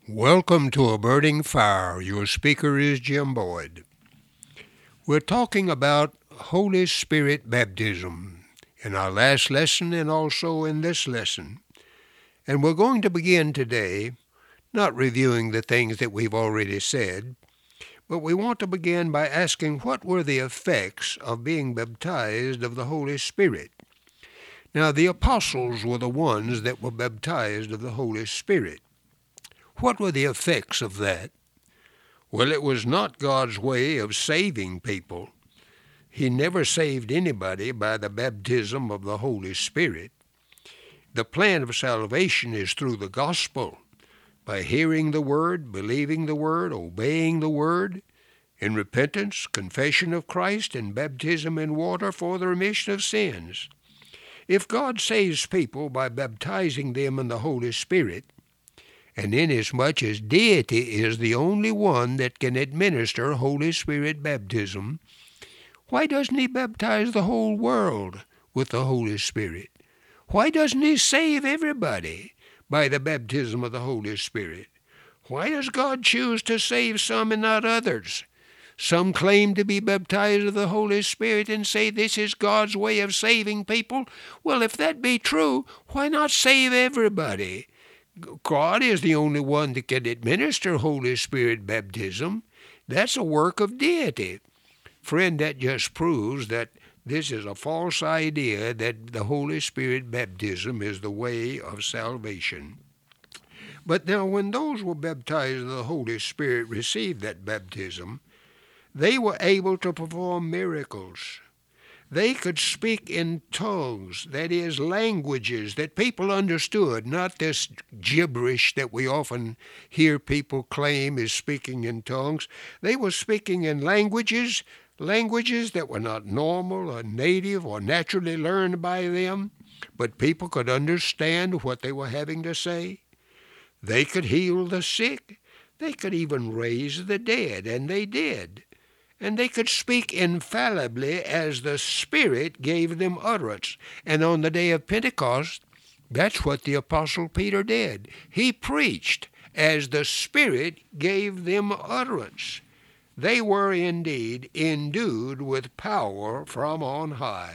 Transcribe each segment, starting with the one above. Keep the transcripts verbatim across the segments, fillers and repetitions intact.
Welcome to A Burning Fire. Your speaker is Jim Boyd. We're talking about Holy Spirit baptism in our last lesson and also in this lesson. And we're going to begin today, not reviewing the things that we've already said, but we want to begin by asking what were the effects of being baptized of the Holy Spirit. Now, the apostles were the ones that were baptized of the Holy Spirit. What were the effects of that? Well, it was not God's way of saving people. He never saved anybody by the baptism of the Holy Spirit. The plan of salvation is through the gospel, by hearing the word, believing the word, obeying the word, in repentance, confession of Christ, and baptism in water for the remission of sins. If God saves people by baptizing them in the Holy Spirit, and inasmuch as deity is the only one that can administer Holy Spirit baptism, why doesn't he baptize the whole world with the Holy Spirit? Why doesn't he save everybody by the baptism of the Holy Spirit? Why does God choose to save some and not others? Some claim to be baptized of the Holy Spirit and say this is God's way of saving people. Well, if that be true, why not save everybody? God is the only one that can administer Holy Spirit baptism. That's a work of deity. Friend, that just proves that this is a false idea that the Holy Spirit baptism is the way of salvation. But now when those who were baptized in the Holy Spirit received that baptism, they were able to perform miracles. They could speak in tongues, that is, languages that people understood, not this gibberish that we often hear people claim is speaking in tongues. They were speaking in languages, languages that were not normal or native or naturally learned by them, but people could understand what they were having to say. They could heal the sick. They could even raise the dead, and they did. And they could speak infallibly as the Spirit gave them utterance. And on the day of Pentecost, that's what the Apostle Peter did. He preached as the Spirit gave them utterance. They were indeed endued with power from on high,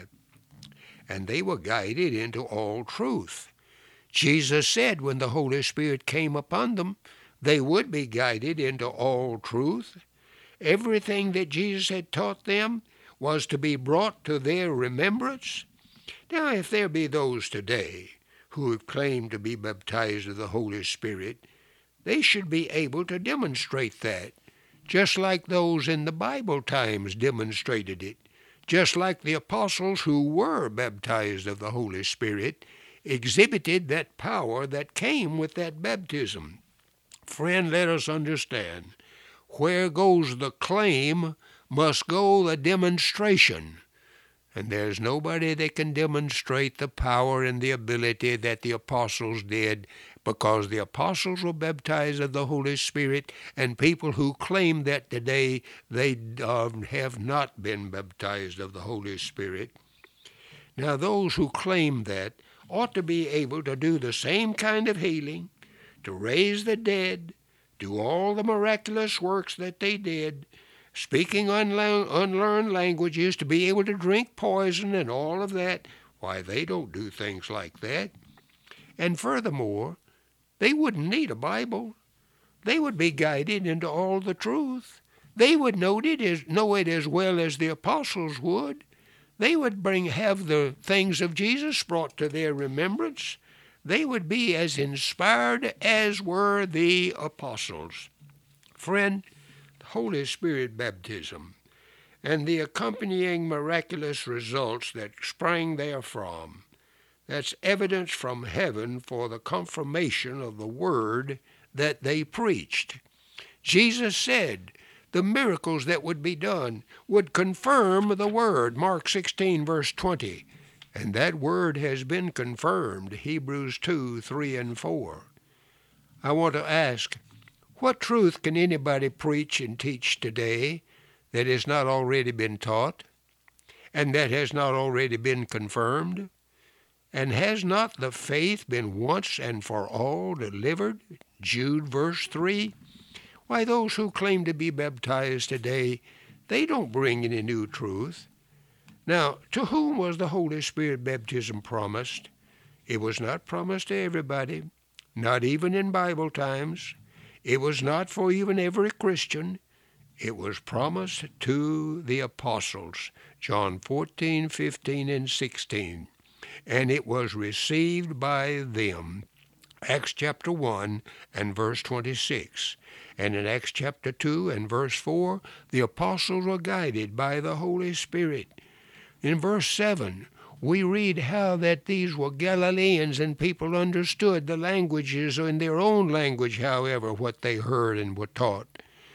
and they were guided into all truth. Jesus said when the Holy Spirit came upon them, they would be guided into all truth. Everything that Jesus had taught them was to be brought to their remembrance. Now, if there be those today who have claimed to be baptized of the Holy Spirit, they should be able to demonstrate that, just like those in the Bible times demonstrated it, just like the apostles who were baptized of the Holy Spirit exhibited that power that came with that baptism. Friend, let us understand. Where goes the claim must go the demonstration. And there's nobody that can demonstrate the power and the ability that the apostles did, because the apostles were baptized of the Holy Spirit, and people who claim that today they uh, have not been baptized of the Holy Spirit. Now, those who claim that ought to be able to do the same kind of healing, to raise the dead, do all the miraculous works that they did, speaking unla- unlearned languages, to be able to drink poison and all of that. Why, they don't do things like that. And furthermore, they wouldn't need a Bible. They would be guided into all the truth. They would know it as, know it as well as the apostles would. They would bring have the things of Jesus brought to their remembrance. They would be as inspired as were the apostles. Friend, the Holy Spirit baptism and the accompanying miraculous results that sprang therefrom, that's evidence from heaven for the confirmation of the word that they preached. Jesus said the miracles that would be done would confirm the word, Mark sixteen, verse twenty. And that word has been confirmed, Hebrews two, three, and four. I want to ask, what truth can anybody preach and teach today that has not already been taught and that has not already been confirmed? And has not the faith been once and for all delivered? Jude verse three. Why, those who claim to be baptized today, they don't bring any new truth. Now, to whom was the Holy Spirit baptism promised? It was not promised to everybody, not even in Bible times. It was not for even every Christian. It was promised to the apostles, John fourteen, fifteen, and sixteen. And it was received by them, Acts chapter one and verse twenty-six. And in Acts chapter two and verse four, the apostles were guided by the Holy Spirit. In verse seven, we read how that these were Galileans and people understood the languages in their own language, however, what they heard and were taught.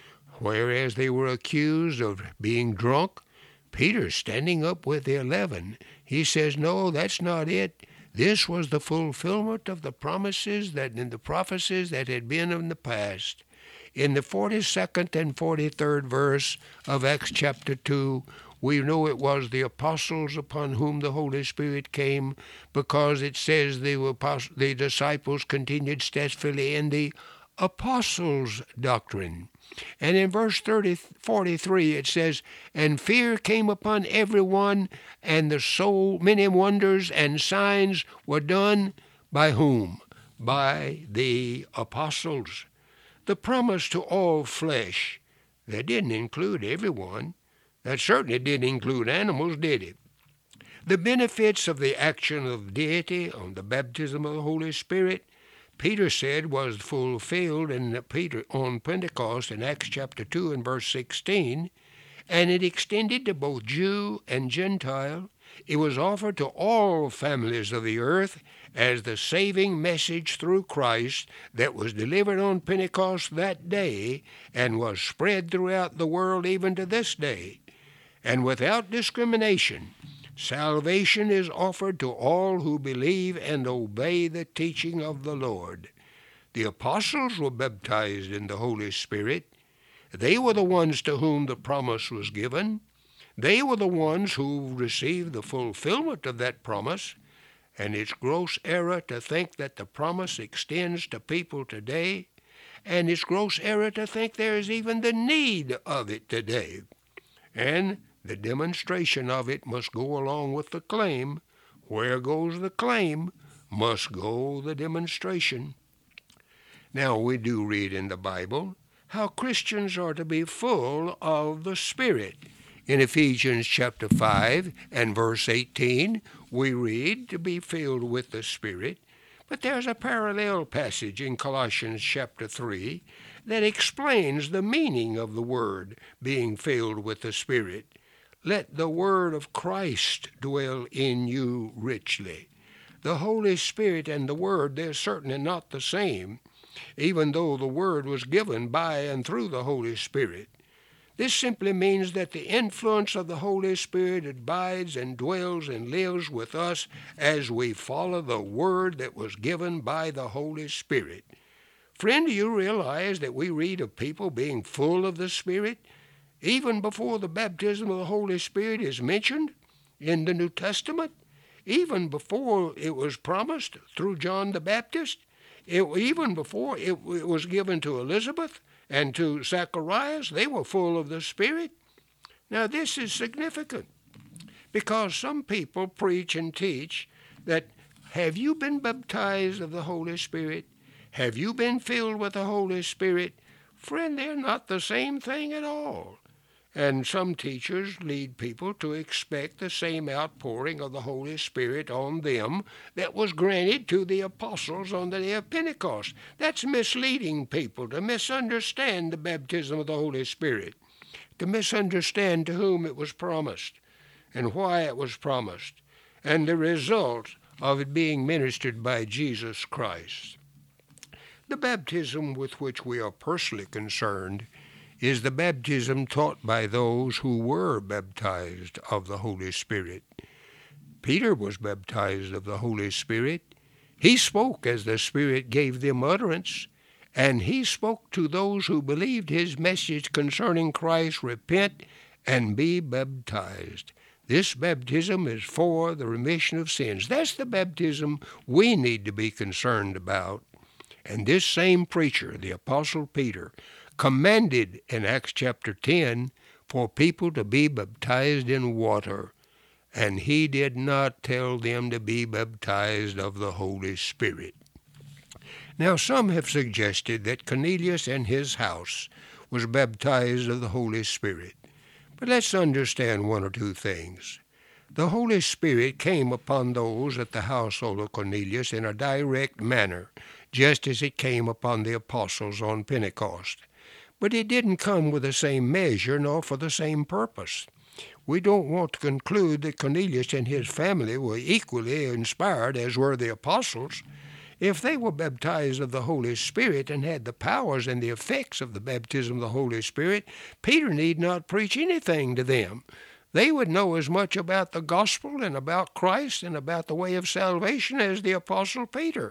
Whereas they were accused of being drunk, Peter, standing up with the eleven, he says, no, that's not it. This was the fulfillment of the promises that in the prophecies that had been in the past. In the forty-second and forty-third verse of Acts chapter two, we know it was the apostles upon whom the Holy Spirit came, because it says the, apost- the disciples continued steadfastly in the apostles' doctrine. And in verse thirty, forty-three it says, and fear came upon everyone, and the soul, many wonders and signs were done by whom? By the apostles. The promise to all flesh, that didn't include everyone. That certainly didn't include animals, did it? The benefits of the action of deity on the baptism of the Holy Spirit, Peter said, was fulfilled in Peter on Pentecost in Acts chapter two and verse sixteen, and it extended to both Jew and Gentile. It was offered to all families of the earth as the saving message through Christ that was delivered on Pentecost that day and was spread throughout the world even to this day. And without discrimination, salvation is offered to all who believe and obey the teaching of the Lord. The apostles were baptized in the Holy Spirit. They were the ones to whom the promise was given. They were the ones who received the fulfillment of that promise. And it's gross error to think that the promise extends to people today. And it's gross error to think there is even the need of it today. And the demonstration of it must go along with the claim. Where goes the claim, must go the demonstration. Now, we do read in the Bible how Christians are to be full of the Spirit. In Ephesians chapter five and verse eighteen, we read to be filled with the Spirit. But there's a parallel passage in Colossians chapter three that explains the meaning of the word being filled with the Spirit. Let the word of Christ dwell in you richly. The Holy Spirit and the Word, they're certainly not the same, even though the Word was given by and through the Holy Spirit. This simply means that the influence of the Holy Spirit abides and dwells and lives with us as we follow the Word that was given by the Holy Spirit. Friend, do you realize that we read of people being full of the Spirit even before the baptism of the Holy Spirit is mentioned in the New Testament? Even before it was promised through John the Baptist, it, even before it, it was given to Elizabeth and to Zacharias, they were full of the Spirit. Now this is significant because some people preach and teach that, have you been baptized of the Holy Spirit? Have you been filled with the Holy Spirit? Friend, they're not the same thing at all. And some teachers lead people to expect the same outpouring of the Holy Spirit on them that was granted to the apostles on the day of Pentecost. That's misleading people to misunderstand the baptism of the Holy Spirit, to misunderstand to whom it was promised and why it was promised, and the result of it being ministered by Jesus Christ. The baptism with which we are personally concerned is the baptism taught by those who were baptized of the Holy Spirit. Peter was baptized of the Holy Spirit. He spoke as the Spirit gave them utterance, and he spoke to those who believed his message concerning Christ, repent and be baptized. This baptism is for the remission of sins. That's the baptism we need to be concerned about. And this same preacher, the Apostle Peter, commanded in Acts chapter ten for people to be baptized in water. And he did not tell them to be baptized of the Holy Spirit. Now some have suggested that Cornelius and his house was baptized of the Holy Spirit. But let's understand one or two things. The Holy Spirit came upon those at the household of Cornelius in a direct manner, just as it came upon the apostles on Pentecost. But it didn't come with the same measure nor for the same purpose. We don't want to conclude that Cornelius and his family were equally inspired as were the apostles. If they were baptized of the Holy Spirit and had the powers and the effects of the baptism of the Holy Spirit, Peter need not preach anything to them. They would know as much about the gospel and about Christ and about the way of salvation as the Apostle Peter.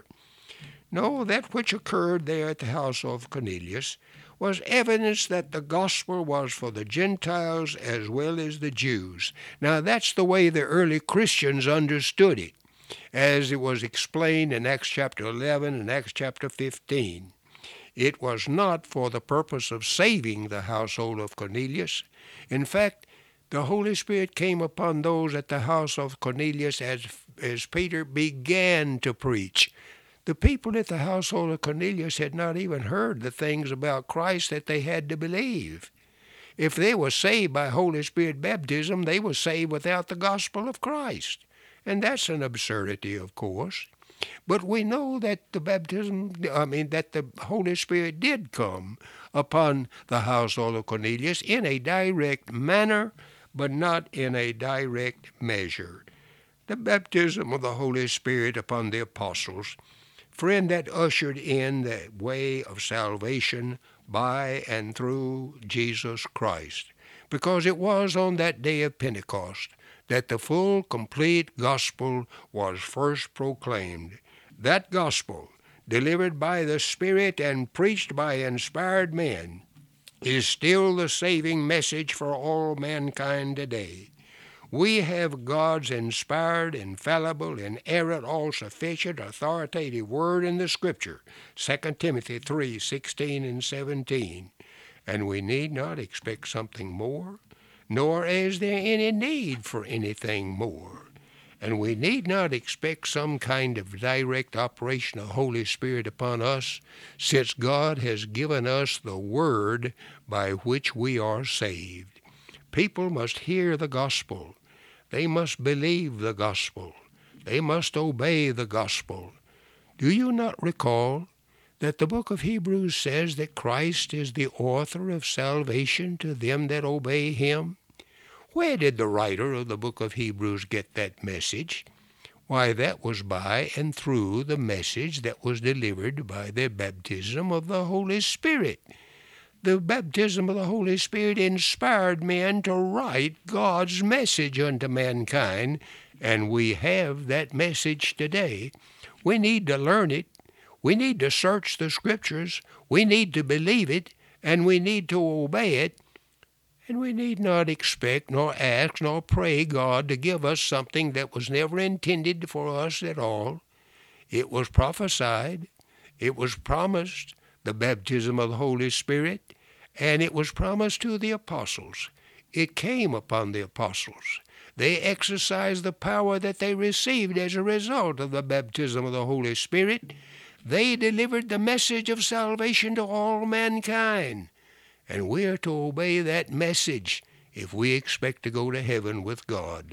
No, that which occurred there at the house of Cornelius was evidence that the gospel was for the Gentiles as well as the Jews. Now, that's the way the early Christians understood it, as it was explained in Acts chapter eleven and Acts chapter fifteen. It was not for the purpose of saving the household of Cornelius. In fact, the Holy Spirit came upon those at the house of Cornelius as, as Peter began to preach. The people at the household of Cornelius had not even heard the things about Christ that they had to believe. If they were saved by Holy Spirit baptism, they were saved without the gospel of Christ. And that's an absurdity, of course. But we know that the baptism, I mean, that the Holy Spirit did come upon the household of Cornelius in a direct manner, but not in a direct measure. The baptism of the Holy Spirit upon the apostles, friend, that ushered in the way of salvation by and through Jesus Christ, because it was on that day of Pentecost that the full, complete gospel was first proclaimed. That gospel, delivered by the Spirit and preached by inspired men, is still the saving message for all mankind today. We have God's inspired, infallible, inerrant, all-sufficient, authoritative word in the Scripture, Second Timothy three, sixteen and seventeen, and we need not expect something more, nor is there any need for anything more. And we need not expect some kind of direct operation of Holy Spirit upon us, since God has given us the Word by which we are saved. People must hear the gospel. They must believe the gospel. They must obey the gospel. Do you not recall that the book of Hebrews says that Christ is the author of salvation to them that obey him? Where did the writer of the book of Hebrews get that message? Why, that was by and through the message that was delivered by the baptism of the Holy Spirit. The baptism of the Holy Spirit inspired men to write God's message unto mankind, and we have that message today. We need to learn it. We need to search the Scriptures. We need to believe it, and we need to obey it. And we need not expect, nor ask, nor pray God to give us something that was never intended for us at all. It was prophesied, it was promised, the baptism of the Holy Spirit, and it was promised to the apostles. It came upon the apostles. They exercised the power that they received as a result of the baptism of the Holy Spirit. They delivered the message of salvation to all mankind. And we are to obey that message if we expect to go to heaven with God.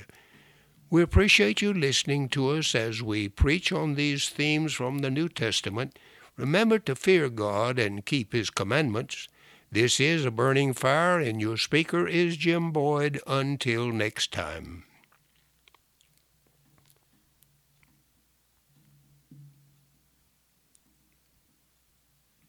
We appreciate you listening to us as we preach on these themes from the New Testament. Remember to fear God and keep his commandments. This is A Burning Fire, and your speaker is Jim Boyd. Until next time.